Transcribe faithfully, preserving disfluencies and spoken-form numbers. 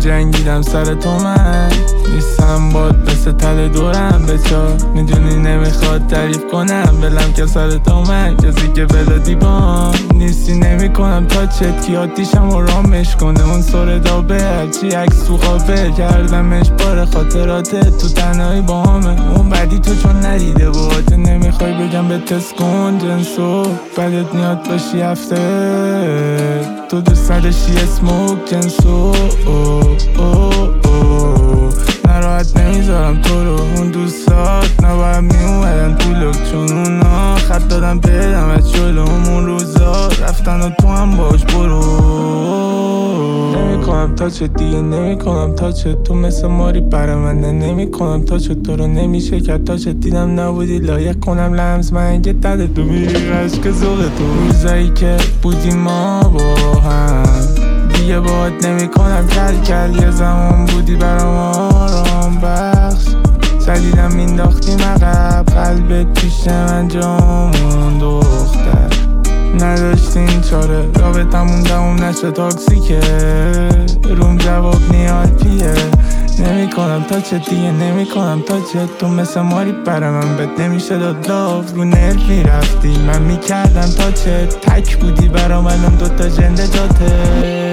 جنگیدم سر تو من نیستم باد مثل تل دورم بچار میدونی نمیخواد تعریف کنم بلم که سر تو من کسی که بلادی با نیستی نمیکنم تا چت کی آتیشم و رامش کنه اون سر دابه هرچی عکس تو خوابه کردمش بار خاطراته تو تنهایی با همه اون بعدی تو چون ندیده باته نمیخوای بگم به تست کن جنسو بعدت میاد باشی هفته تو دوست نداشتی اسموک جنسو او او او نراحت نمیذارم تو رو اون دوستات نباید میومدن تو لک چون اونا خط دادم بدم از جلومون روزا رفتن و تو هم باش برو نمیکنم تاچت دیگه نمیکنم تاچت تو مثل ماری برمنده نمیکنم تاچت تو رو نمیشه که تاچت دیدم نبودی لایق کنم لمس من که داده تو میری عشق زوغ تو روزایی که بودی ما با هم دیگه باید نمیکنم کل کل یه زمان بودی برام آرام بخش سلیدم مینداختی مقب قلبت پیش من جامون دختر نداشتین چاره رابطمون دوم نشه تاکسیکه روم جواب نیاد پیه نمی کنم تا چه دیگه نمی کنم تا چه تو مثل ماری برای من بد نمیشه داد لاف رو نرف میرفتی من میکردم تا چه تک بودی برا منم دوتا جنده جاته